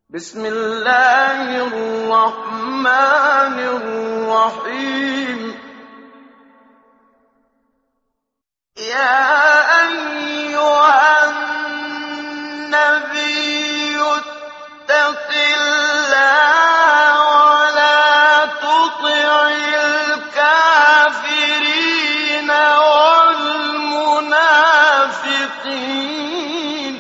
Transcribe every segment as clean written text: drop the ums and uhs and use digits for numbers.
بسم الله الرحمن الرحيم يا أيها النبي اتق الله ولا تطع الكافرين والمنافقين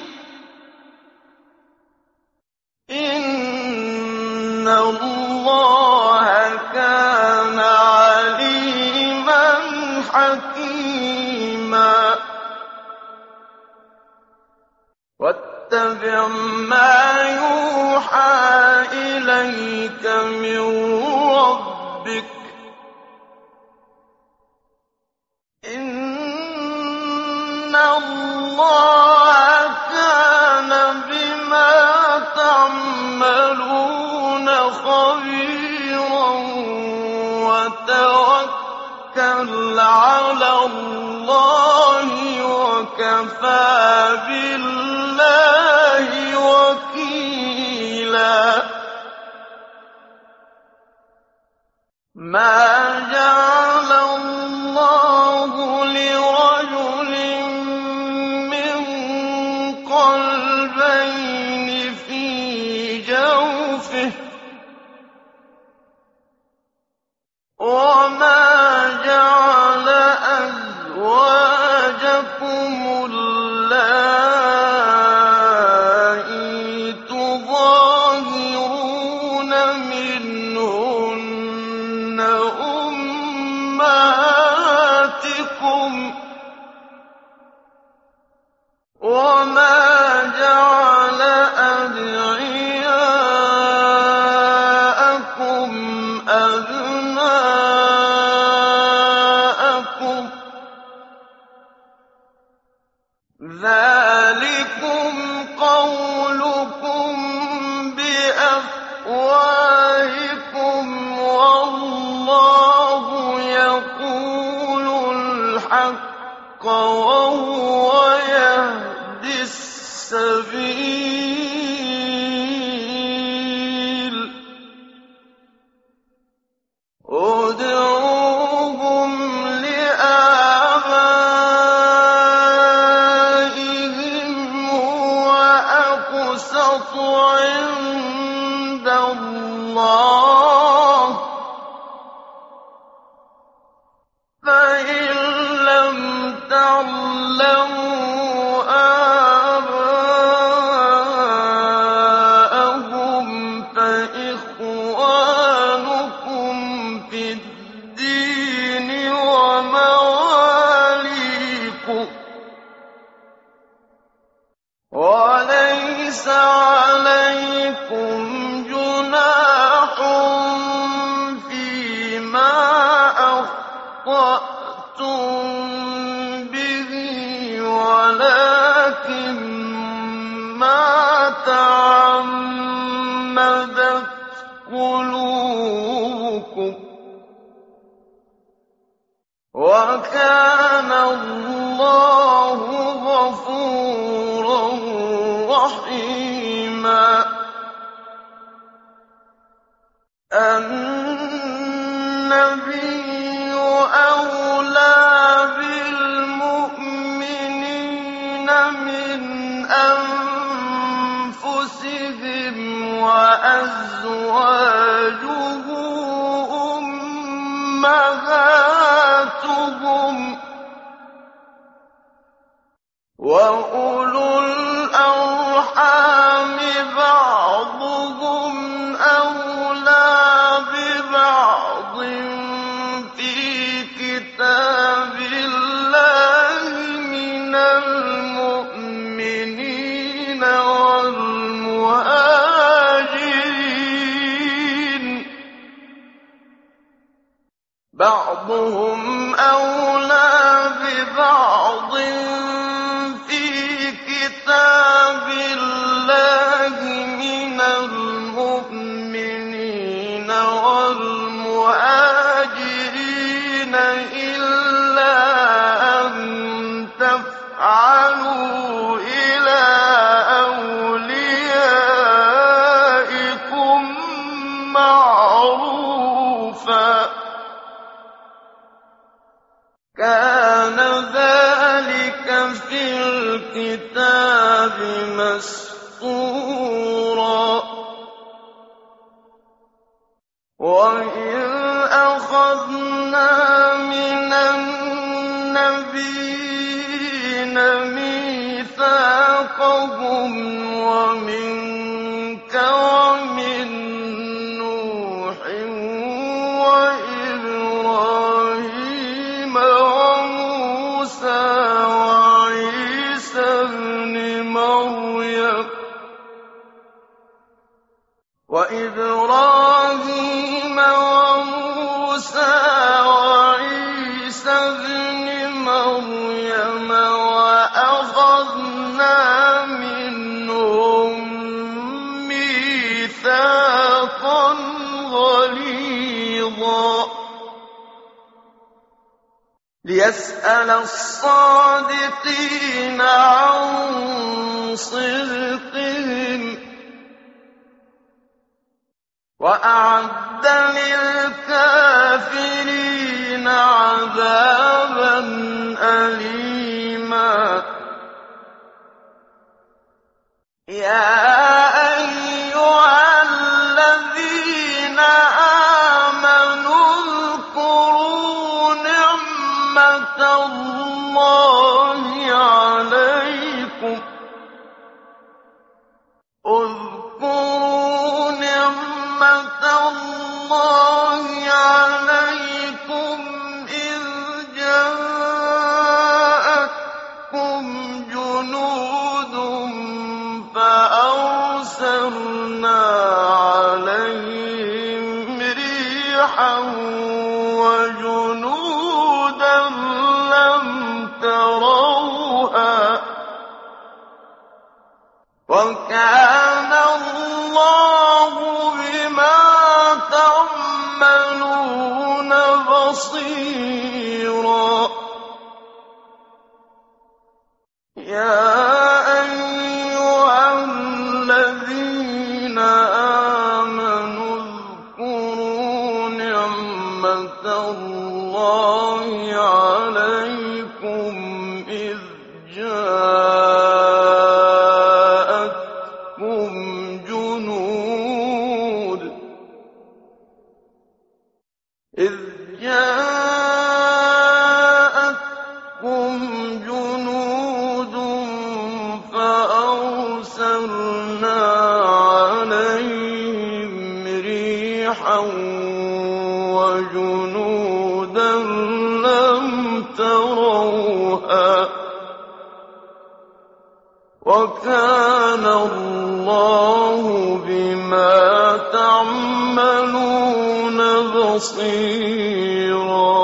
إن الله كان عليما حكيما واتبع ما يوحى إليك من ربك إن الله كان بما تعملون خبيرا وتوكل على الله وكفى بالله وكيلا ما جعل الله لرجل من قلبين في جوفه وما جعل أزواجكم اللائي تظاهرون منهن أمهاتكم وما جعل أدعياءكم أبناءكم ذلكم قولكم بأفواهكم والله يقول الحق وهو يهدي السبيل ادعوهم لآبائهم هو أقسط عند الله فإن لم تعلموا آباءهم فإخوانكم في الدين ومواليكم وليس عليكم جناح فيما أخطأتم به ولكن ما تعمدت قلوبكم وكان الله غفورا رحيما النبي أولى بالمؤمنين من أنفسهم وأزواجه أمهاتهم وأولو الأرحام بعضهم أولى ببعض في كتاب الله من المؤمنين والمهاجرين بعضهم أولى ببعض في كتاب الله من المؤمنين والمهاجرين إلا أن تفعلوا إلى أوليائكم الْكِتَابِ مَسْطُورًا وَإِذْ أَخَذْنَا مِنَ النَّبِيِّينَ مِيثَاقَهُمْ وَمِنكَ وَمِن نُّوحٍ وَإِبْرَاهِيمَ وَمُوسَىٰ وَعِيسَى ابْنِ مَرْيَمَ وَأَخَذْنَا مِنْهُم مِّيثَاقًا غَلِيظًا لِّيَسْأَلَ الصَّادِقِينَ عَن صِدْقِهِمْ ۚ وَأَعَدَّ لِلْكَافِرِينَ عَذَابًا أَلِيمًا يَا أَيُّهَا الَّذِينَ آمَنُوا اذْكُرُوا نِعْمَةَ اللَّهِ عَلَيْكُمْ إِذْ جَاءَتْكُمْ جُنُودٌ فَأَرْسَلْنَا عَلَيْهِمْ رِيحًا وَجُنُودًا لَّمْ تَرَوْهَا ۚ وَكَانَ اللَّهُ بِمَا تَعْمَلُونَ بَصِيرًا يَا أَيُّهَا الَّذِينَ آمَنُوا اذْكُرُوا نِعْمَةَ اللَّهِ عَلَيْكُمْ إِذْ جَاءَتْكُمْ جُنُودٌ فَأَرْسَلْنَا عَلَيْهِمْ رِيحًا وَجُنُودًا لَّمْ تَرَوْهَا ۚ وَكَانَ اللَّهُ بِمَا تَعْمَلُونَ بَصِيرًا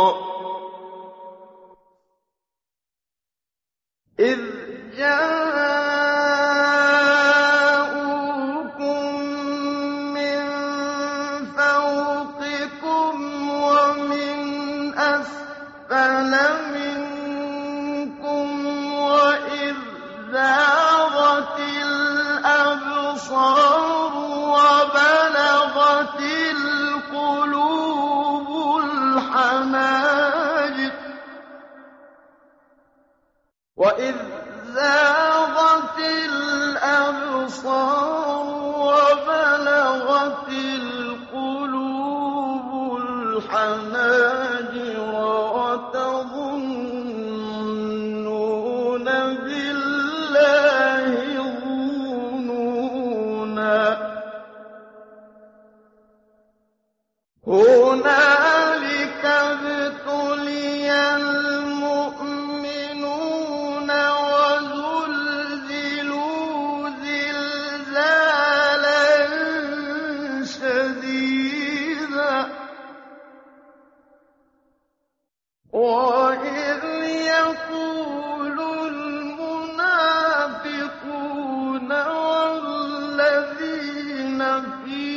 إِذْ جَاءُوكُم مِّن فَوْقِكُمْ وَمِنْ أَسْفَلَ مِنكُمْ وَإِذْ زَاغَتِ الْأَبْصَارُ وَبَلَغَتِ الْقُلُوبُ الْحَنَاجِرَ وَتَظُنُّونَ بِاللَّهِ الظُّنُونَا هُنَالِكَ ابْتُلِيَ الْمُؤْمِنُونَ وَزُلْزِلُوا زِلْزَالًا شَدِيدًا وَإِذْ يَقُولُ الْمُنَافِقُونَ وَالَّذِينَ فِي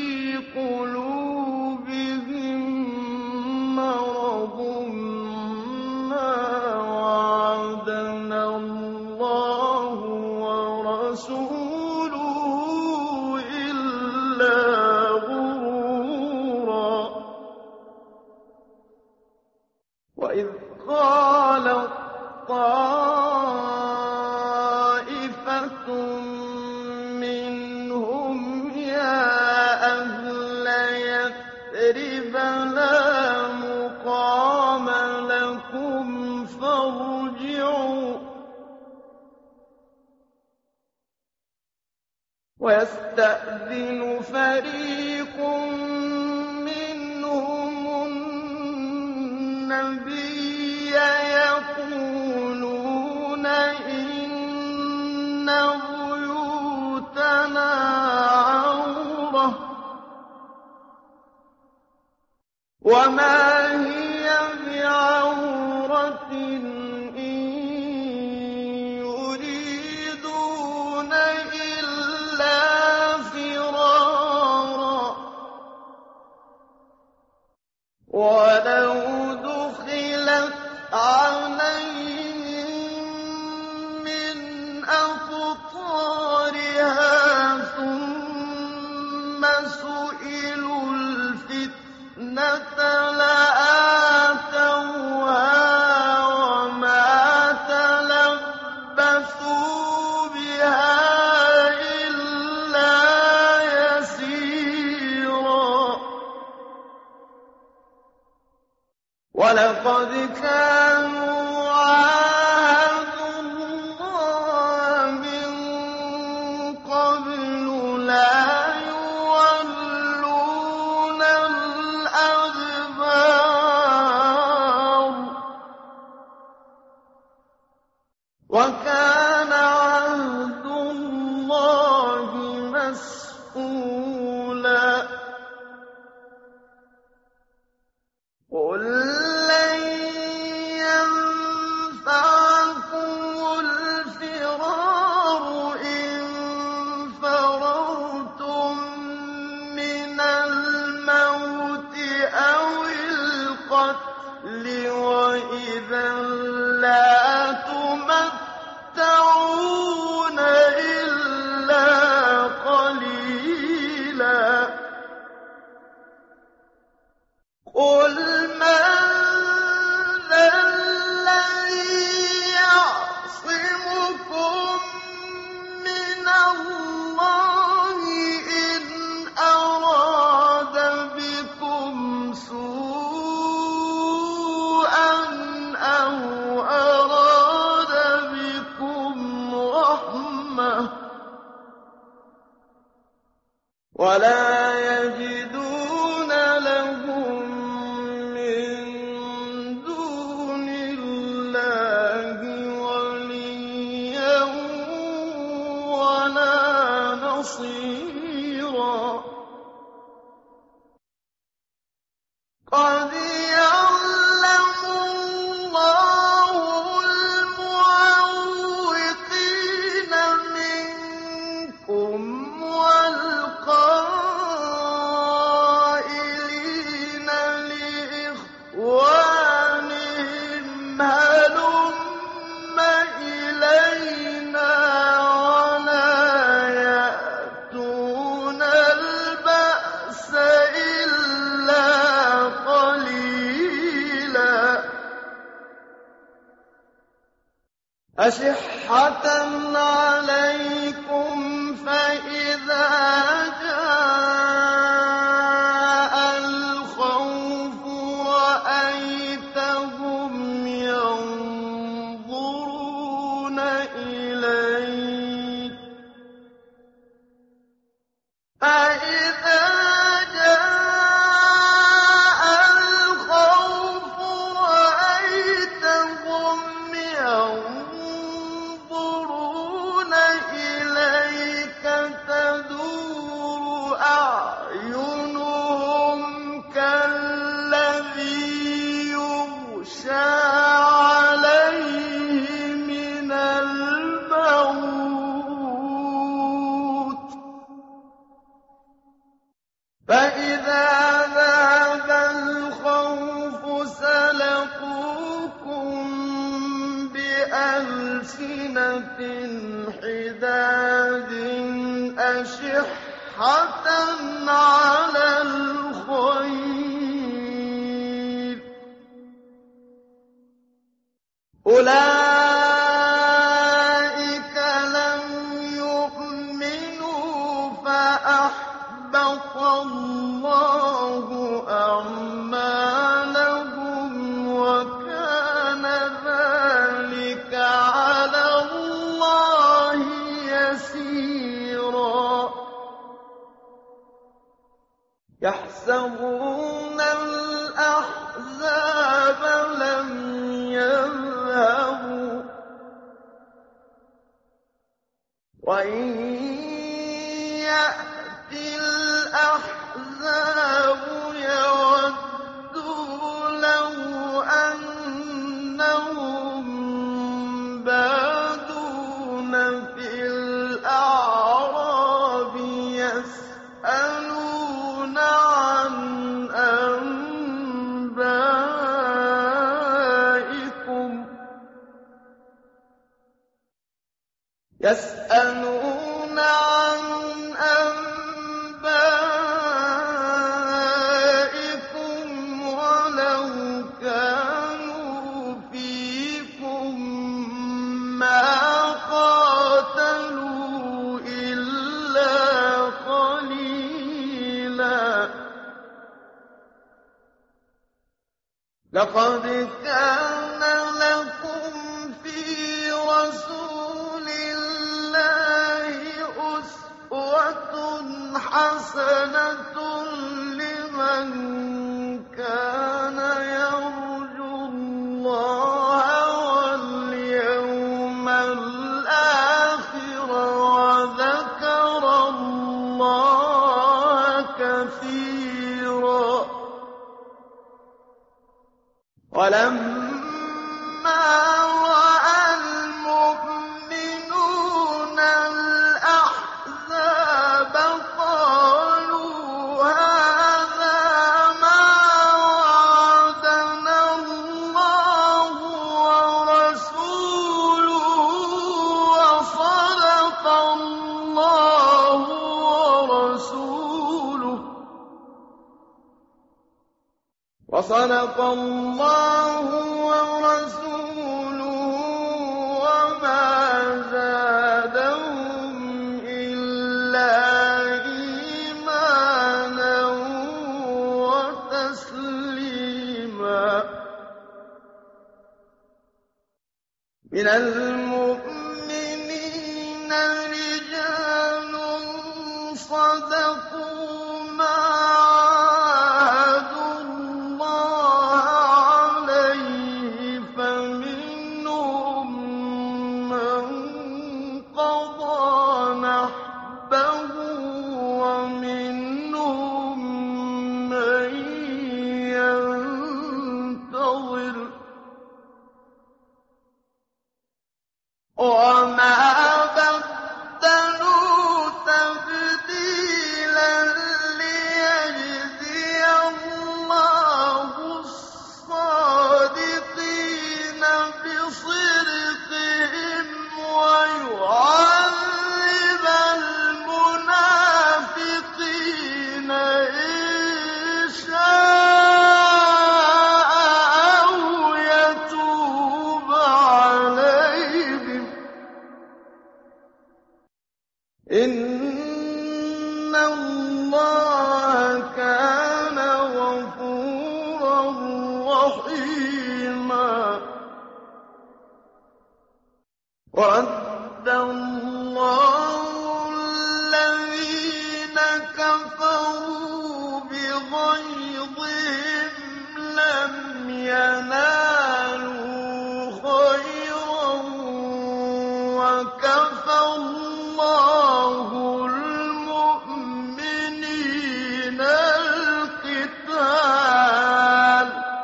قُلُوبِهِم مَّرَضٌ مَّا وَعَدَنَا اللَّهُ وَرَسُولُهُ إِلَّا غُرُورًا وَإِذْ قَالَت طَّائِفَةٌ يَسْتَأْذِنُ فَرِيقٌ مِّنْهُمُ النَّبِيَّ يَقُولُونَ إِنَّ بُيُوتَنَا عَوْرَةٌ وَمَا هِيَ بِعَوْرَةٍ إِن يُرِيدُونَ إِلَّا فِرَارًا وَلَوْ دُخِلَتْ عَلَيْهِم مِّنْ أَقْطَارِهَا ثُمَّ سُئِلُوا الْفِتْنَةَ لَآتَوْهَا وَمَا تَلَبَّثُوا بِهَا إِلَّا يَسِيرًا وَلَقَدْ كَانُوا عَاهَدُوا اللَّهَ مِن قَبْلُ لَا يُوَلُّونَ الْأَدْبَارَ وَكَانَ عَهْدُ اللَّهِ مَسْئُولًا قُل لَّن يَنفَعَكُمُ الْفِرَارُ إِن فَرَرْتُم مِّنَ الْمَوْتِ أَوِ الْقَتْلِ وَإِذًا لَّا تُمَتَّعُونَ إِلَّا قَلِيلًا قُلْ مَن ذَا الَّذِي يَعْصِمُكُم مِّنَ اللَّهِ إِنْ أَرَادَ بِكُمْ سُوءًا أَوْ أَرَادَ بِكُمْ رَحْمَةً وَلَا يَجِدُونَ لَهُم مِّن دُونِ اللَّهِ وَلِيًّا وَلَا نَصِيرًا قَدْ يَعْلَمُ اللَّهُ الْمُعَوِّقِينَ مِنكُمْ وَالْقَائِلِينَ لِإِخْوَانِهِمْ هَلُمَّ إِلَيْنَا وَلَا يَأْتُونَ الْبَأْسَ إِلَّا قَلِيلًا أَشِحَّةً عَلَيْكُمْ فَإِذَا جَاءَ الْخَوْفُ رَأَيْتَهُمْ يَنظُرُونَ إِلَيْكَ تَدُورُ أَعْيُنُهُمْ كَالَّذِي يُغْشَىٰ عَلَيْهِ مِنَ الْمَوْتِ فَإِذَا ذَهَبَ الْخَوْفُ سَلَقُوكُم بِأَلْسِنَةٍ حِدَادٍ أَشِحَّةً عَلَى الْخَيْرِ أُولَٰئِكَ لَمْ يُؤْمِنُوا فَأَحْبَطَ اللَّهُ أَعْمَالَهُمْ وَكَانَ ذَٰلِكَ عَلَى اللَّهِ يَسِيرًا يحسبون الأحزاب لم يذهبوا وإن يأتي الأحزاب يودوا لو أنهم بادون في الأعراب يسألون عن أنبائكم ولو كانوا فيكم ما قاتلوا إلا قليلا لقد كان لكم في رسول الله أسوة حسنة لمن كان يرجو الله واليوم الآخر وذكر الله كثيرا ولما رأى المؤمنون الأحزاب قالوا هذا ما وعدنا الله ورسوله وصدق الله ورسوله وما زادهم إلا إيمانا وتسليما من المؤمنين رجال صدقوا ما عاهدوا الله عليه فمنهم من قضى نحبه ومنهم من ينتظر وما بدلوا تبديلا ليجزي الله الصادقين بصدقهم ويعذب المنافقين إن شاء أو يتوب عليهم إن الله كان غفورا رحيما وَعَدَّ اللَّهُ الَّذِينَ كَفَرُوا بِغَيْظِهِمْ لَمْ يَنَالُوا خَيْرًا وَكَفَى اللَّهُ الْمُؤْمِنِينَ الْقِتَالَ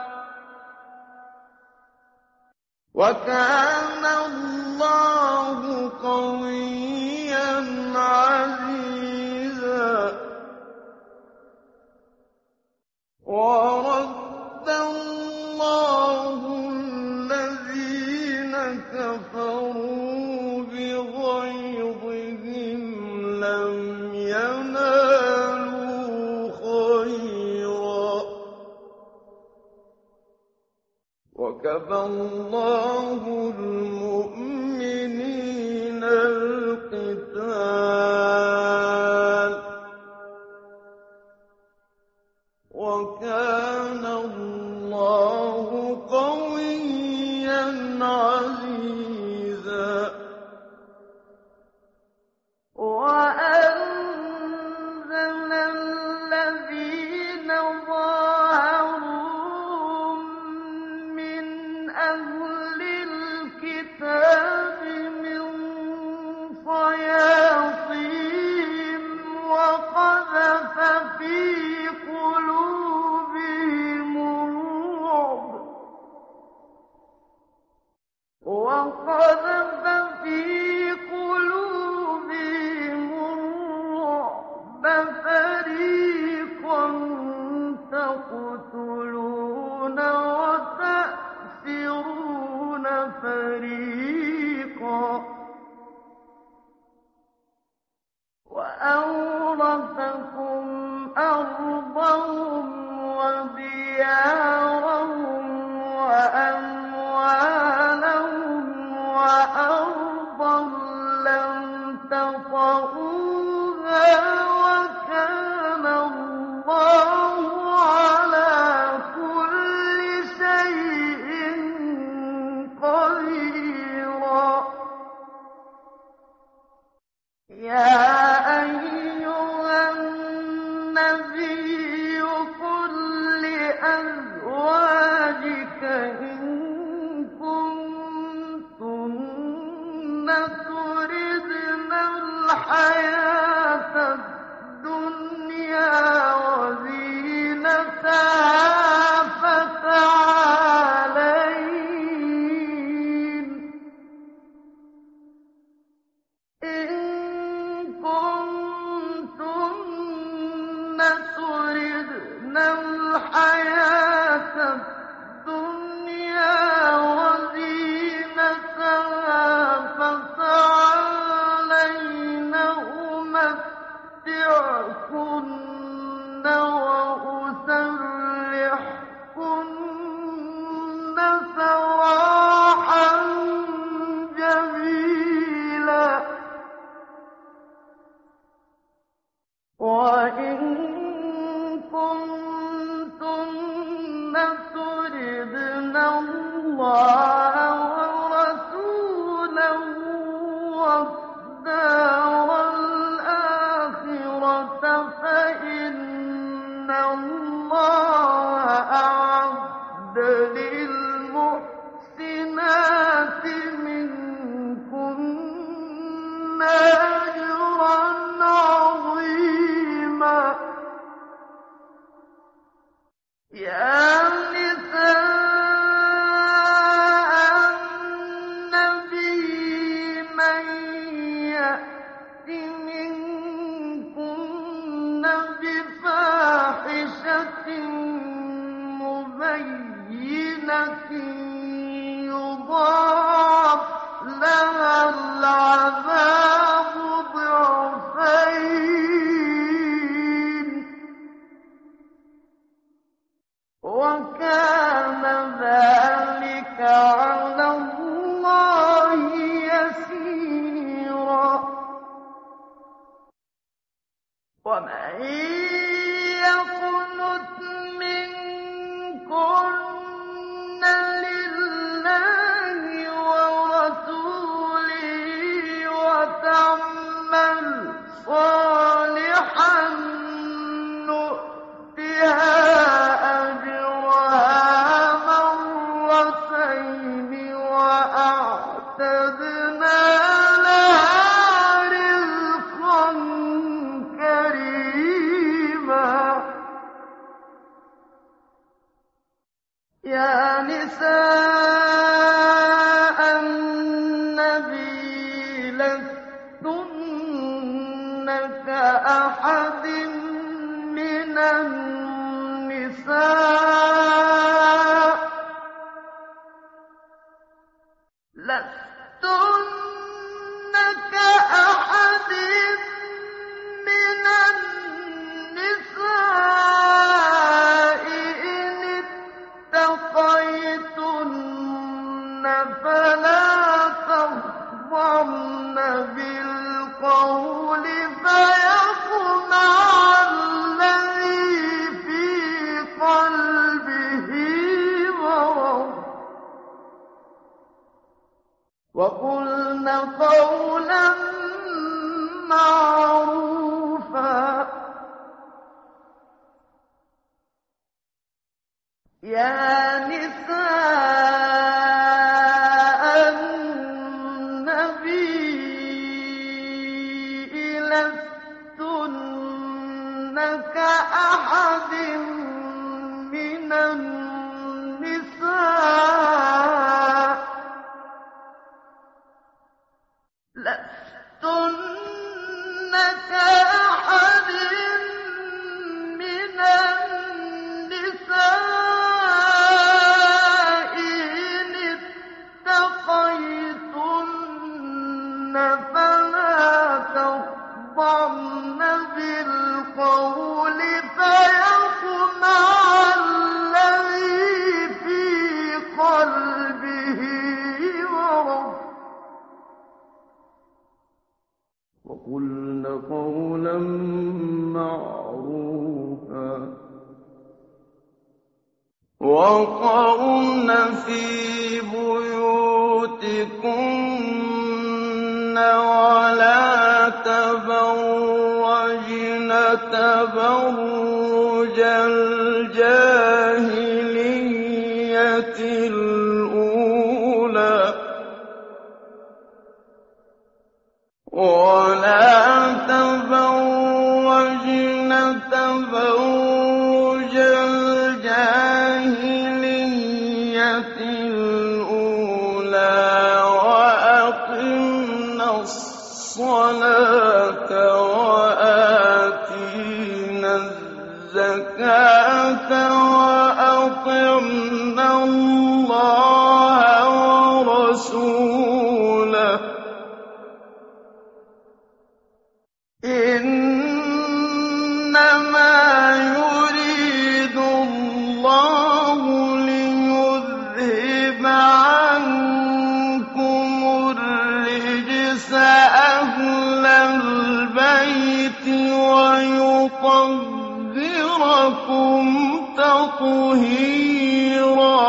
وَكَانَ اللَّهُ قَوِيًّا عَزِيزًا وَرَدَّ اللَّهُ الَّذِينَ كَفَرُوا بِغَيْظِهِمْ لَمْ يَنَالُوا خَيْرًا وَكَفَى اللَّهُ الْمُؤْمِنِينَ الْقِتَالَ وَكَانَ اللَّهُ قَوِيًّا عَزِيزًا وَأَنزَلَ الَّذِينَ لكم أرضهم وديارهم وأموالهم وأرضا لم تطئوها وكان الله على كل شيء قديرا. يا أيها النبي قل لأزواجك إن كنتن تردن الحياة الدنيا وزينتها فتعالين إن كنتن تردن الحياة الدنيا وزينتها فتعالين أمتعكن وأسرحكن سراحا جميلا. وإن كنتن تردن الله ورسوله والدار الآخرة فإن الله أعد للمحسنات منكن أجرا عظيما. يا نساء النبي من يأت منكن بفاحشة مبينة يضاعف لها العذاب ضعفين وكان ذلك على الله يسيرا. ومن يقنت منكن لله ورسوله وتعمل صالحا نؤتها أجرها مرتين وأعتدنا لها رزقا كريما. يا نساء النبي لستن كأحد من النساء لستن كأحد من النساء إن اتقيتن فلا تخضعن بالقول فيطمع الذي في قلبه مرض وقلن قولا معروفا. يا نساء النبي لستن كأحد من النساء لستن كأحد من النساء إن اتقيتن فلا تخضعن بالقول مَعْرُوفًا ۚ وَقَرْنَ فِي بُيُوتِكُنَّ وَلَا تَبَرَّجْنَ تَبَرُّجَ الْجَاهِلِيَّةِ الْأُولَىٰ ۚ وَلَا تَبَرَّجْنَ تَبَرُّجَ الْجَاهِلِيَّةِ الْأُولَىٰ ۚ وَأَقِمْنَ الصَّلَاةَ وَآتِينَ الزَّكَاةَ وَأَطِعْنَ اللَّهَ وَرَسُولَهُ ۚ إِنَّمَا يُرِيدُ اللَّهُ لِيُذْهِبَ عَنكُمُ الرِّجْسَ أَهْلَ الْبَيْتِ وَيُطَهِّرَكُمْ تَطْهِيرًا.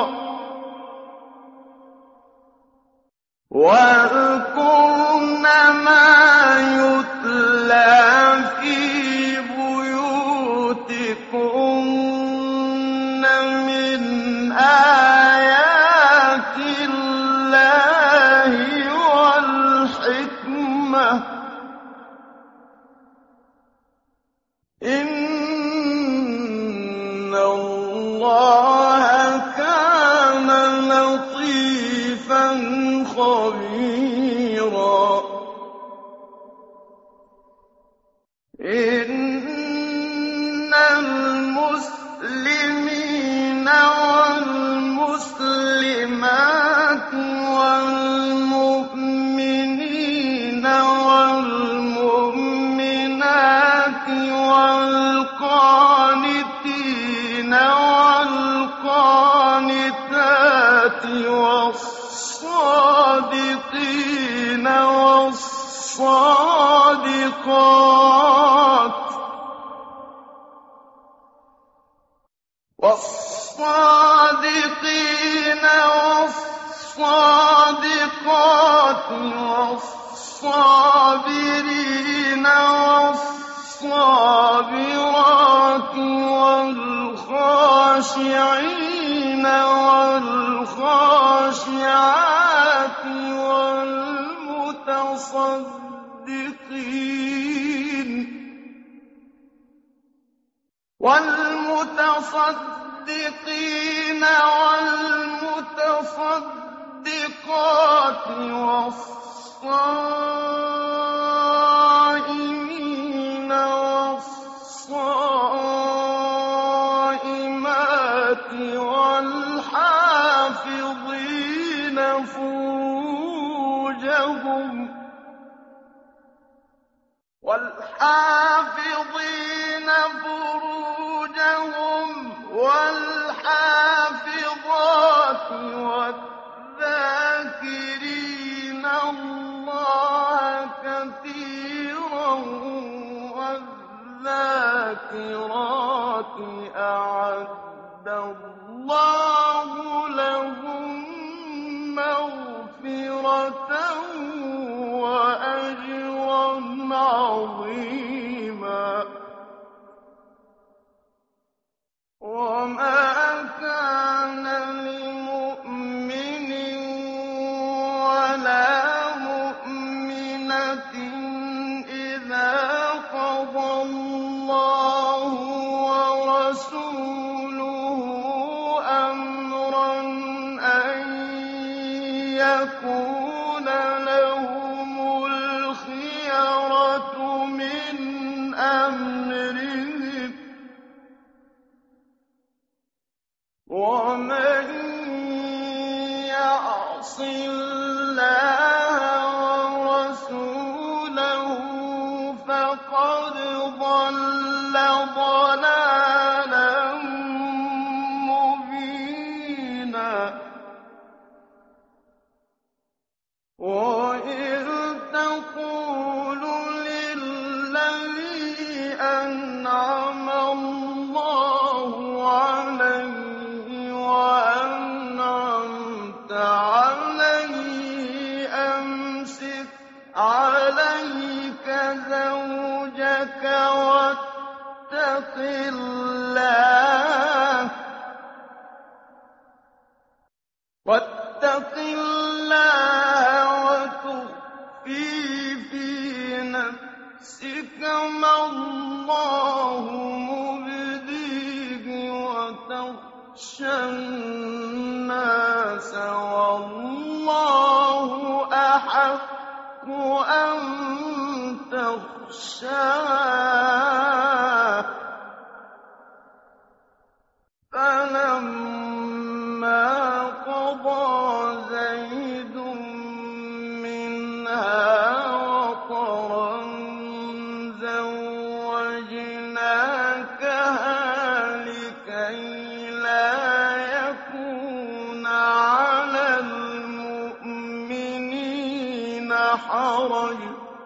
وَاذْكُرْنَ مَا يُتْلَىٰ فِي بُيُوتِكُنَّ مِنْ آيَاتِ اللَّهِ وَالْحِكْمَةِ ۚ إِنَّ اللَّهَ كَانَ لَطِيفًا خَبِيرًا. إِنَّ الْمُسْلِمِينَ وَالْمُسْلِمَاتِ وَالْمُؤْمِنِينَ وَالْمُؤْمِنَاتِ وَالْقَانِتِينَ وَالْقَانِتَاتِ وَالصَّادِقِينَ وَالصَّادِقَاتِ وَالصَّابِرِينَ وَالصَّابِرَاتِ وَالْخَاشِعِينَ وَالْخَاشِعَاتِ وَالْمُتَصَدِّقِينَ وَالْمُتَصَدِّقَاتِ وَالصَّائِمِينَ وَالصَّائِمَاتِ وَالْحَافِظِينَ فُرُوجَهُمْ وَالْحَافِظَاتِ وَالذَّاكِرِينَ اللَّهَ كَثِيرًا وَالذَّاكِرَاتِ أَعَدَّ اللَّهُ لَهُم مَّغْفِرَةً وَأَجْرًا عَظِيمًا. وَمَا كَانَ لِمُؤْمِنٍ وَلَا مُؤْمِنَةٍ إِذَا قَضَى اللَّهُ وَرَسُولُهُ أَمْرًا أَن يَكُونَ لَهُمُ الْخِيَرَةُ مِنْ أَمْرِهِمْ ۗ وَمَن يَعْصِ اللَّهَ وَرَسُولَهُ فَقَدْ ضَلَّ ضَلَالًا مُّبِينًا. وَإِذْ تَقُولُ لِلَّذِي أَنْعَمَ واتق الله وتخفي في نفسك ما الله مبديه وتخشى الناس والله أحق أن تخشاه. فلما قضى زيد منها وطرا زوجناكها لكي لا يكون على المؤمنين حرج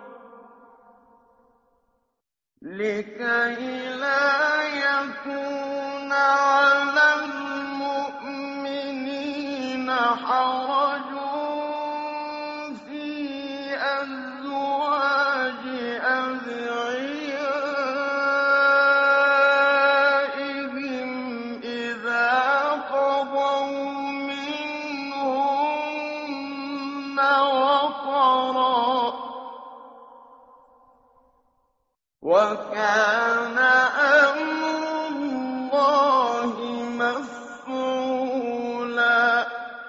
في أزواج أدعيائهم إذا قضوا منهن وطرا وكان أمر الله مفعولا.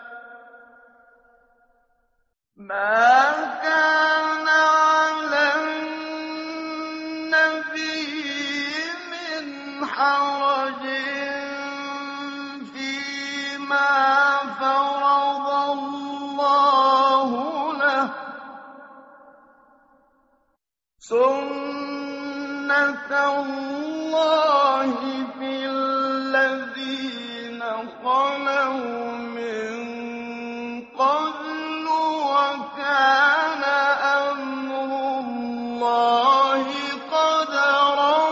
ما كان على النبي من حرج فيما فرض الله له سنة الله في الذين خلوا من قبل وكان أمر الله قدرا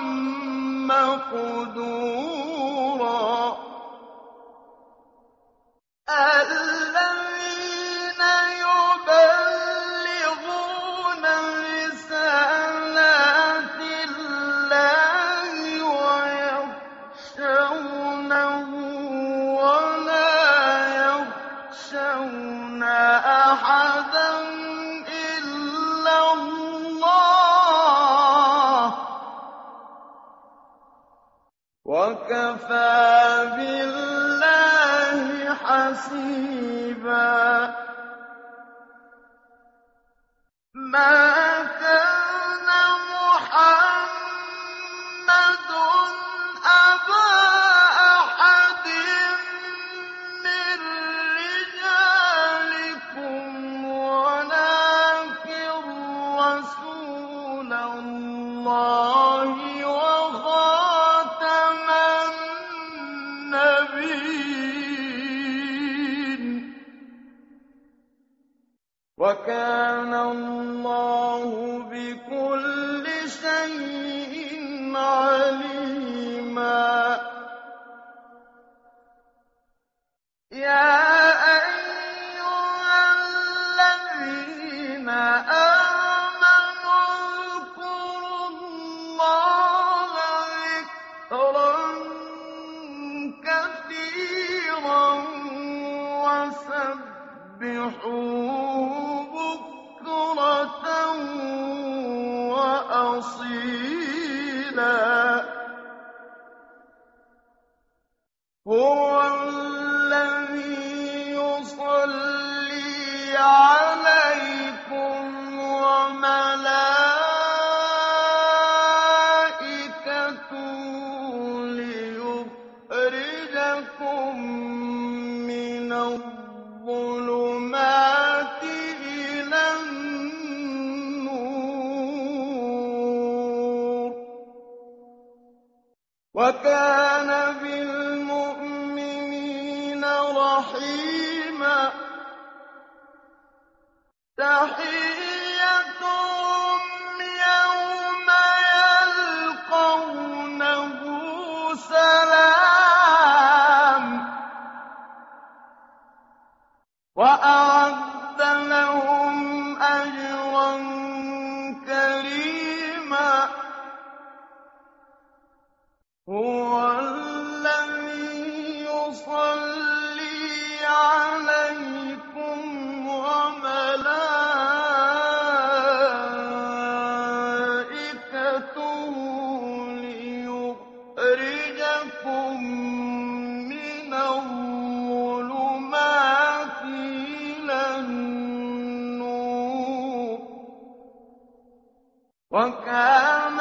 مقدورا. الذين يبلغون رسالات الله ويخشونه ولا يخشون أحدا إلا الله وكفى بالله حسيبا. ما كان محمد أبا أحد من رجالكم ولكن رسول الله وخاتم النبيين وكان الله بكل شيء عليما. يا أيها الذين آمنوا اذكروا الله ذكرا كثيرا وسبحوه بكرة وأصيلا. هو الذي يصلي عليكم وملائكته ليخرجكم من الظلمات إلى النور وكان بالمؤمنين رحيما. تحيتهم يوم يلقونه سلام وأعد لهم أجرا كريما. هُوَ الَّذِي يُصَلِّي عَلَيْكُمْ وَمَلَائِكَتُهُ لِيُخْرِجَكُم مِّنَ الظُّلُمَاتِ إِلَى النُّورِ ۚ وَكَانَ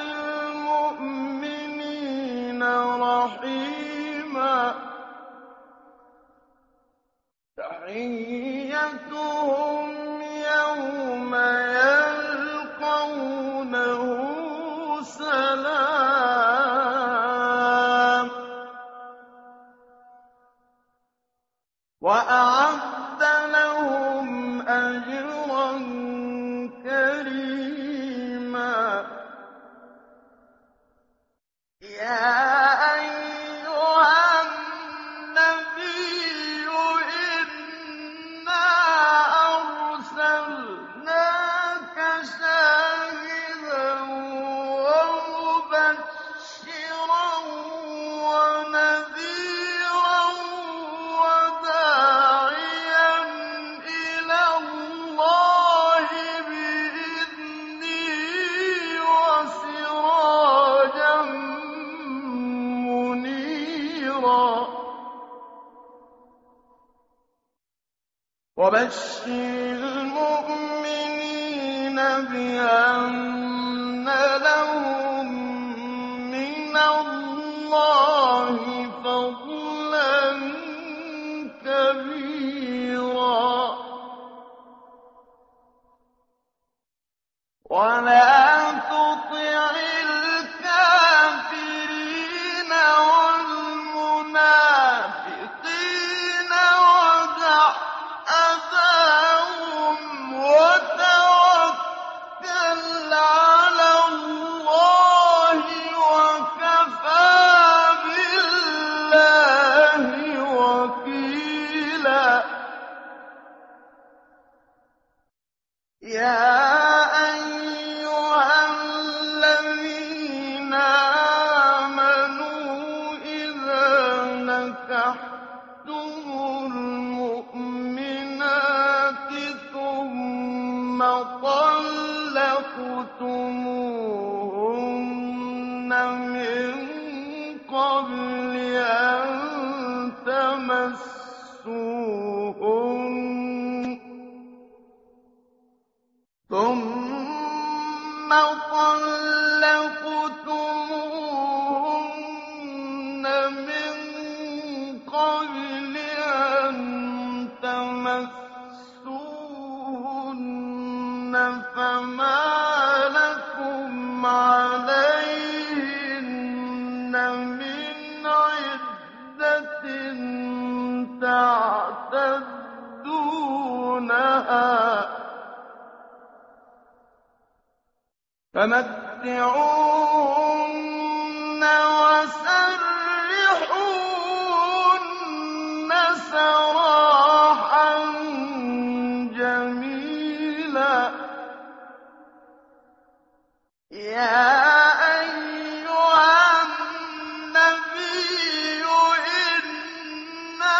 بِالْمُؤْمِنِينَ رَحِيمًا. تَحِيَّتُهُمْ يَوْمَ يَلْقَوْنَهُ سَلَامٌ ۚ وَأَعَدَّ لَهُمْ أَجْرًا كَرِيمًا. يَا أَيُّهَا النَّبِيُّ إِنَّا أَرْسَلْنَاكَ شَاهِدًا وَمُبَشِّرًا وَنَذِيرًا وَدَاعِيًا إِلَى اللَّهِ بِإِذْنِهِ وَسِرَاجًا مُّنِيرًا. وَبَشِّرِ الْمُؤْمِنِينَ بِأَنَّ لَهُم مِّنَ اللَّهِ فَضْلًا كَبِيرًا. وَلَا تُطِعِ الْكَافِرِينَ وَالْمُنَافِقِينَ وَدَعْ أَذَاهُمْ وَتَوَكَّلْ عَلَى اللَّهِ ۚ وَكَفَىٰ بِاللَّهِ وَكِيلًا. يَا أَيُّهَا الَّذِينَ آمَنُوا إِذَا نَكَحْتُمُ الْمُؤْمِنَاتِ ثُمَّ طَلَّقْتُمُوهُنَّ مِن قَبْلِ أَن تَمَسُّوهُنَّ فَمَا لَكُمْ عَلَيْهِنَّ مِنْ عِدَّةٍ تَعْتَدُّونَهَا ۖ فَمَتِّعُوهُنَّ وَسَرِّحُوهُنَّ سَرَاحًا جَمِيلًا. يَا أَيُّهَا النَّبِيُّ إِنَّا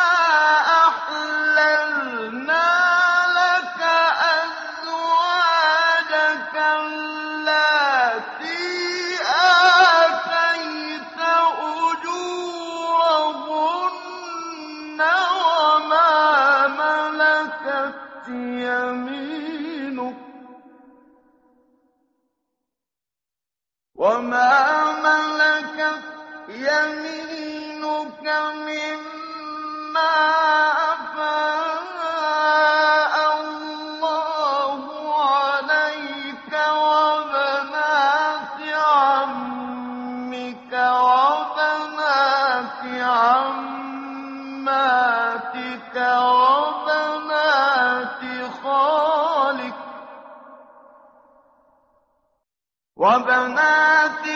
أَحْلَلْنَا لَكَ أَزْوَاجَكَ اللَّاتِي آتَيْتَ أُجُورَهُنَّ وَمَا مَلَكَتْ يَمِينُكَ مِمَّا أَفَاءَ اللَّهُ عَلَيْكَ وَبَنَاتِ عَمِّكَ وَبَنَاتِ عَمَّاتِكَ وَبَنَاتِ خَالِكَ وَبَنَاتِ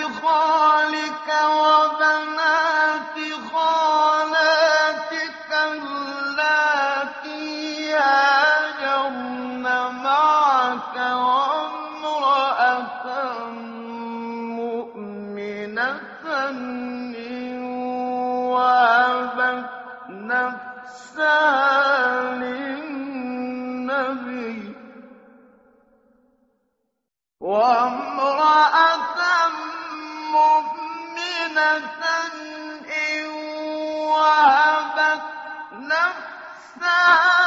خَالَاتِكَ اللَّاتِي هَاجَرْنَ مَعَكَ وَامْرَأَةً مُّؤْمِنَةً وهبت نفسها للنبي وامرأة مؤمنة إن وهبت نفسها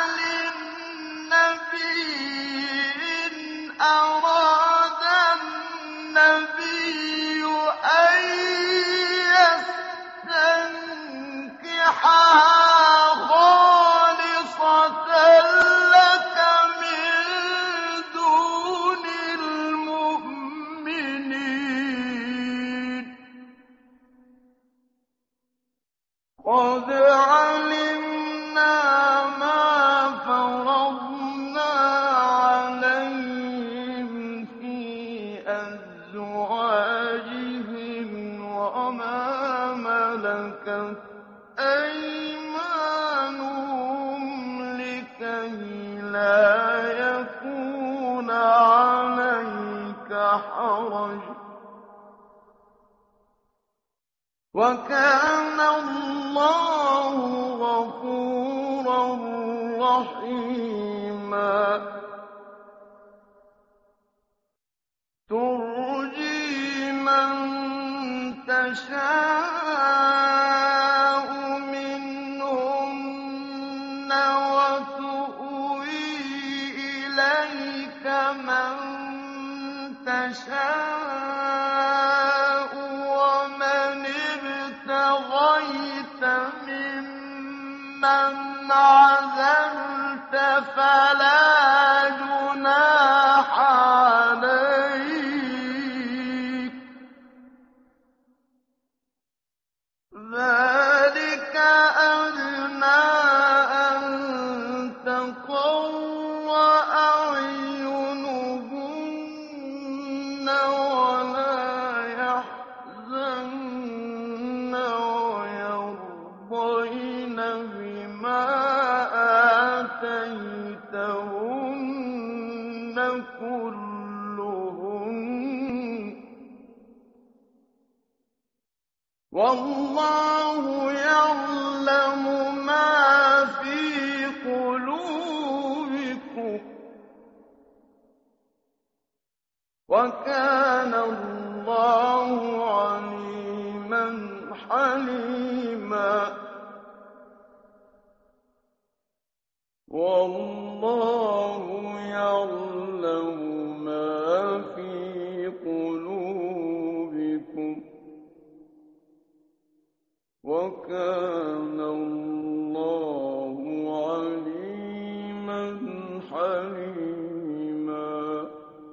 للنبي إن أراد النبي أن يستنكحها خالصة لك من دون المؤمنين قد علمنا ما فرضنا عليهم في أزواجهم وما ملكت أيمانهم لكي لا يكون عليك حرج وكان الله غفورا رحيما ترجي من تشاء منهن وتؤوي إليك من تشاء ومن ابتغيت ممن عزلت فلا جناح عليك ذلك أدنى أن تقر أعينهن ولا يحزن ويرضين بما آتيتهن كلهن والله يعلم ما في قلوبكم وكان الله عليما حليما والله يعلم ما في قلوبكم وكان الله عليما حليما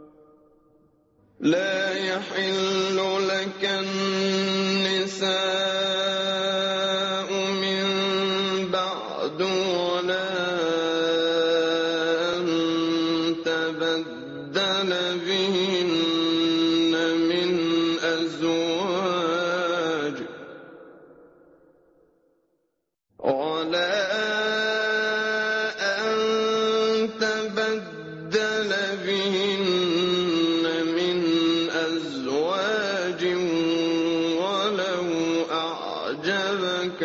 لا يحل لك النساء من بعد ولا أن تبدل بهن من أزواج ولا أن تبدل بهن من أزواج ولو أعجبك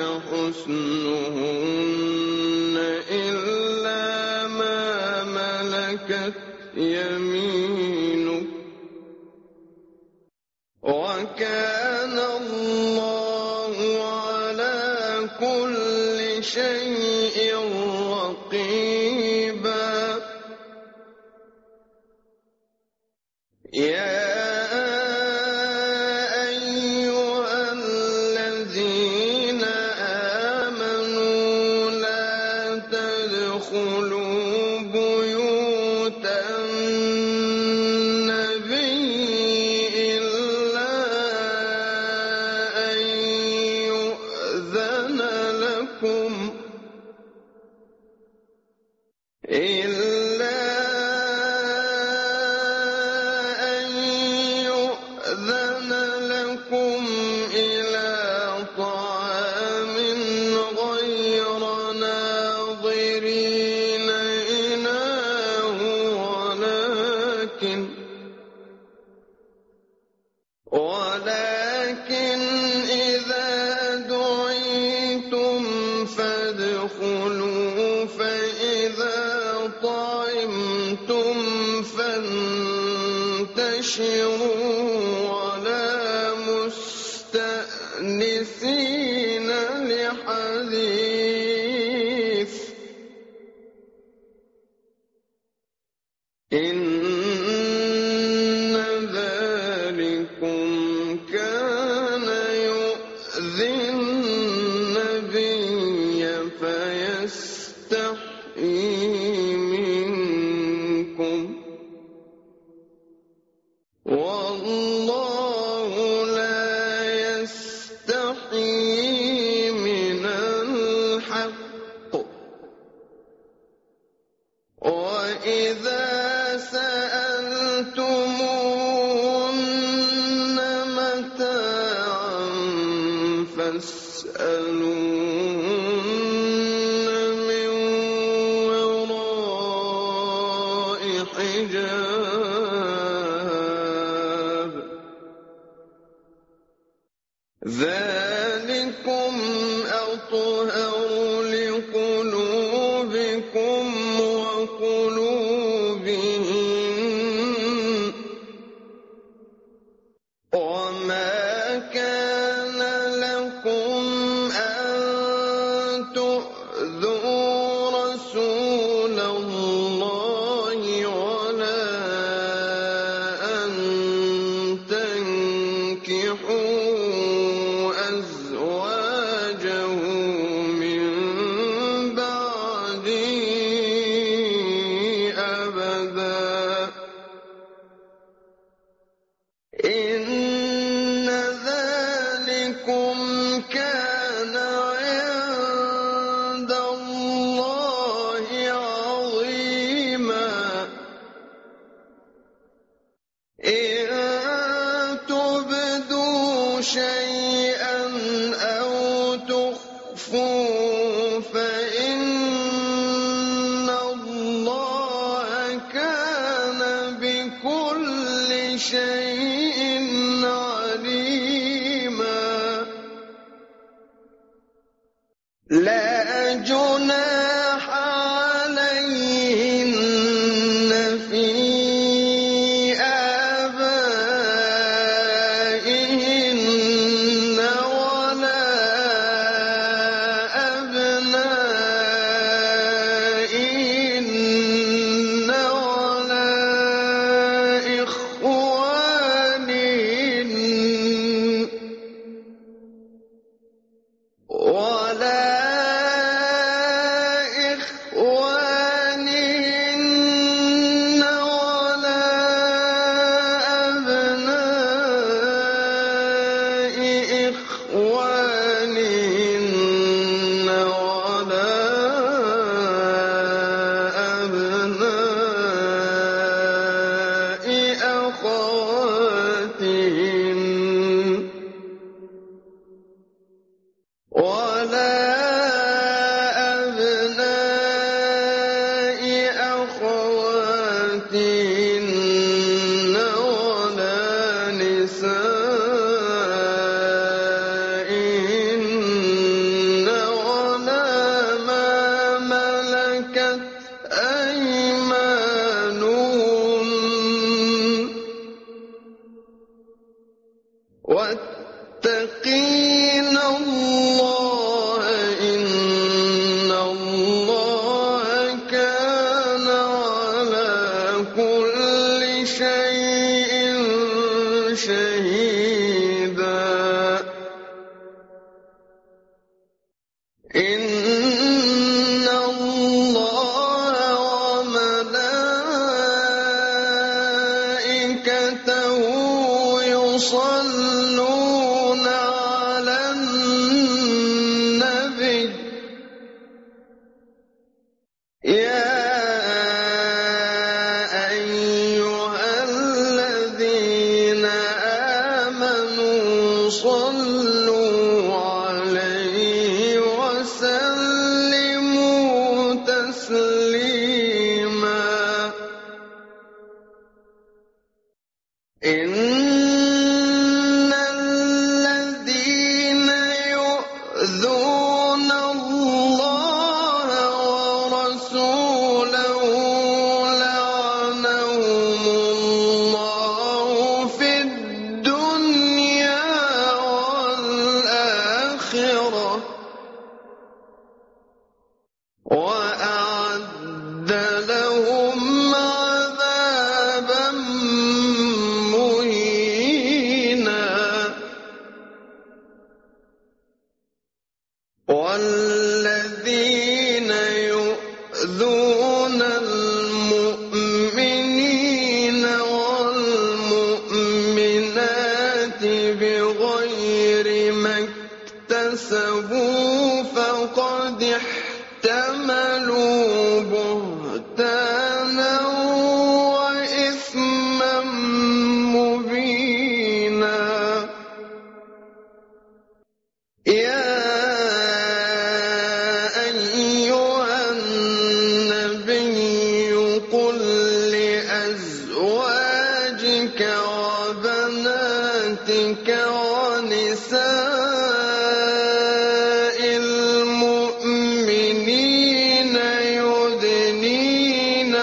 حسنهن إلا ما ملكت يمينك وكان الله على كل شيء رقيبا يا أيها الذين آمنوا لا تدخلوا بيوت النبي إلا أن يؤذن لكم إلى طعام غير ناظرين إناه ولكن إذا دعيتم تعتشروا ولا مستأنسين لحديث إن ذلكم كان يؤذي النبي فيستحيي منكم والله لا يستحيي من الحق وإذا سألتموهن متاعا فاسألوهن من وراء حجاب ذلكم أطهر لقلوبكم وقلوبهم وما كان لكم أن تؤذوا رسول الله ولا أن تنكحوا أزواجه من بعده أبدا إن ذلكم كان عند الله عظيما إن تبدوا شيئا أو تخفوه فإن الله كان بكل شيء عليما لا جناح عليهن في آبائهن ولا أبنائهن ولا إخوانهن ولا واتقين الله الآخرة وأعد لهم عذابا مهينا والذين يؤذون المؤمنين والمؤمنات بغير ما اكتسبوا فقد احتملوا بهتانا وإثما مبينا يا أيها النبي قل لأزواجك وبناتك ونساء المؤمنين يدنين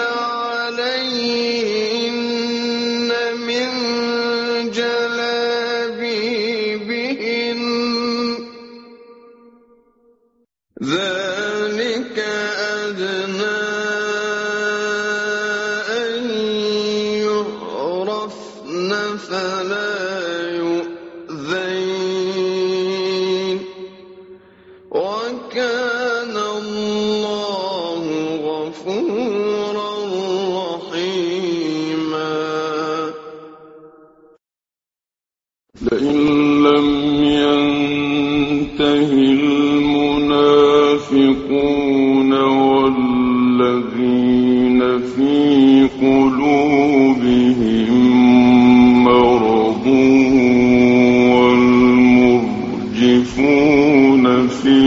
عليهن من جلابيبهن ذلك أدنى أن يعرفن فلا يؤذين وكان الله غفورا رحيما لئن لم ينته المنافقون والذين في قلوبهم مرض والمرجفون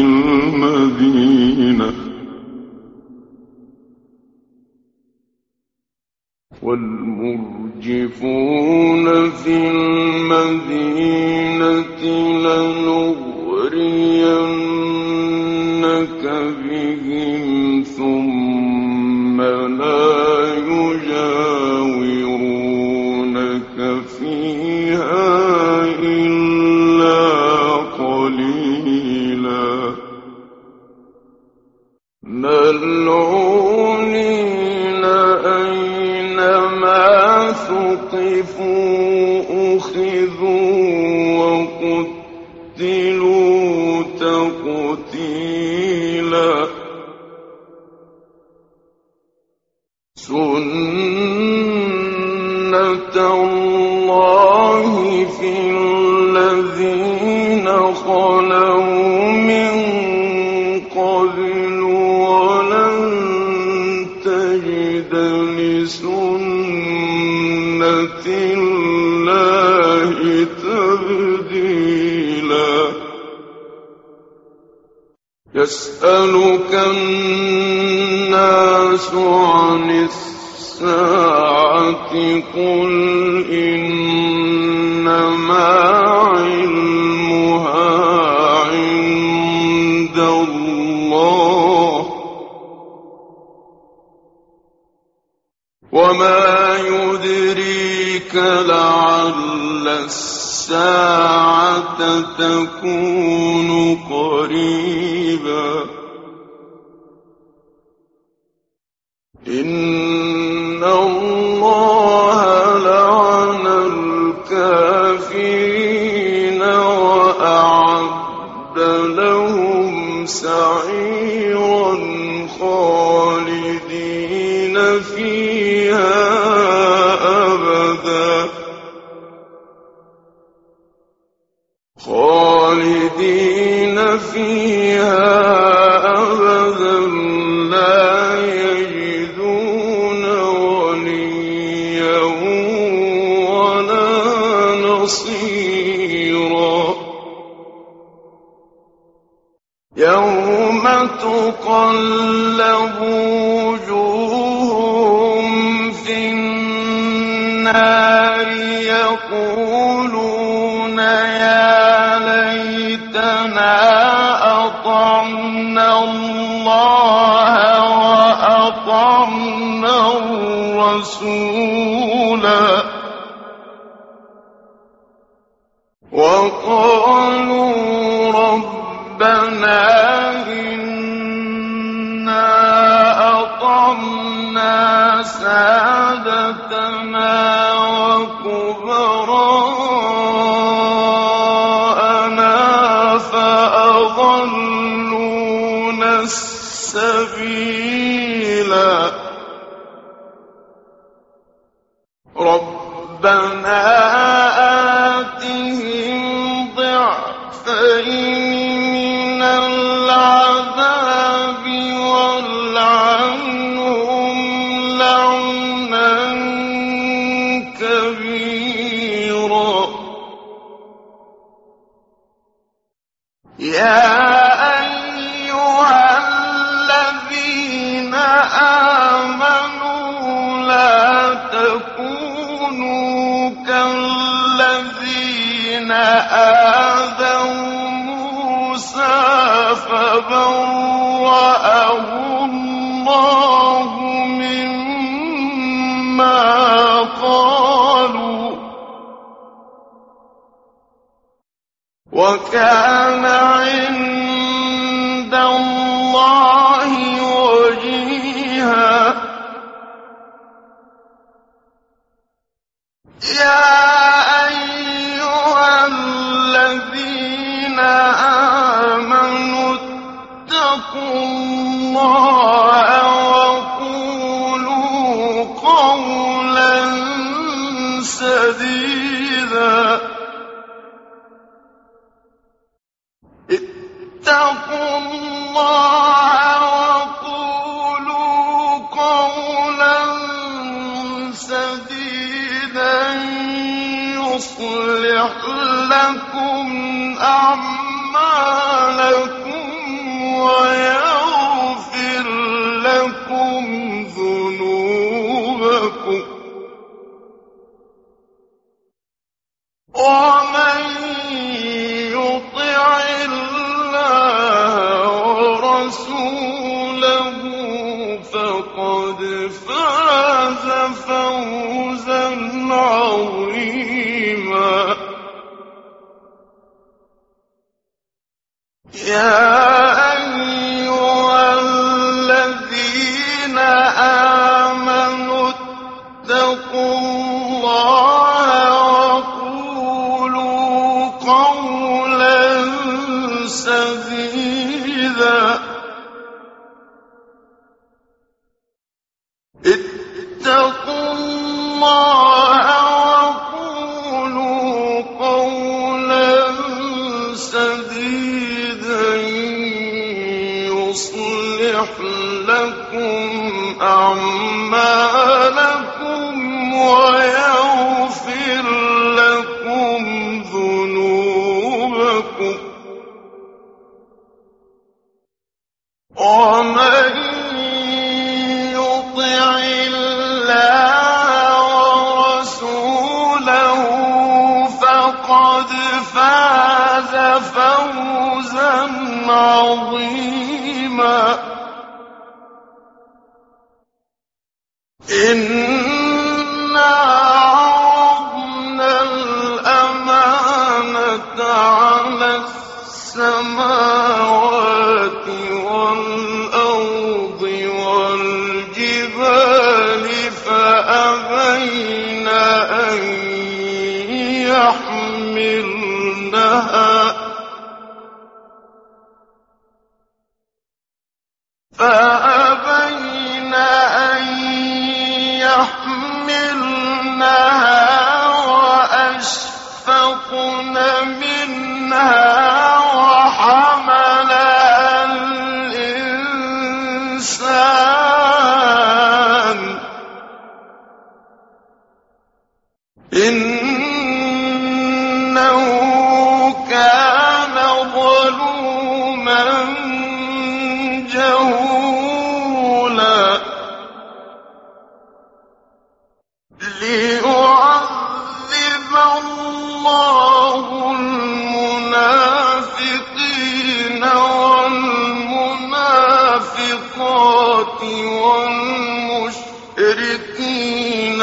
في المدينة لنغرينك بهم ثم لا يجاورونك فيها إلا قليلا ملعونين أينما ثقفوا أخذوا وقتلوا تقتيلا سنة الله في الذين خلوا من قبل ولن تجد لسنة الله تبديلا يسألك الناس عن الساعة قل إنما علمها عند الله وما يدريك لعل الساعة تكون قريبا إن الله لعن الكافرين وأعد لهم سعيرا خالدين فيها أبدا لا يجدون وليا ولا نصيرا يوم تقلب وجوههم في النار يقولون يا ليتنا أطعنا الله وأطعنا الرسولا وقالوا ربنا سادتنا وكبراءنا فأضلونا السبيلا ربنا آتهم ضعفين من العذاب والعنهم لعنا كبيرا يا أيها الذين آمنوا لا تكونوا كالذين آذوا موسى فبرأه الله مما قالوا وكان عند الله وجيها يا أيها الذين آمنوا اتقوا الله وقولوا قولا سديدا اتقوا الله وقولوا قولا سديدا يصلح لكم أعمالكم ويغفر لكم ذنوبكم ومن يطع الله ورسوله فقد فاز فوزا عظيما يا أيها الذين آمنوا اتقوا الله وقولوا قولا سديدا اتقوا الله وقولوا قولا سديدا يصلح لكم أعمالكم ويغفر لكم ذنوبكم ومن يطع الله ورسوله فقد فاز فوزا عظيما إنا عرضنا الأمانة على السماوات والأرض والجبال فأبين أن يحملنها وأشفقن منها وحملها الإنسان إنه كان ظلوما جهولا ليعذب الله المنافقين والمنافقات والمشركين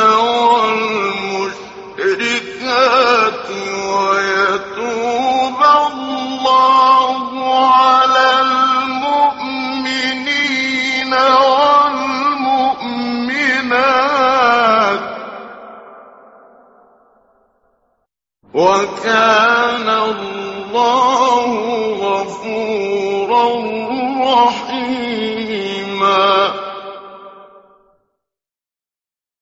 والمشركات ويتوب الله على وكان الله غفورا رحيما.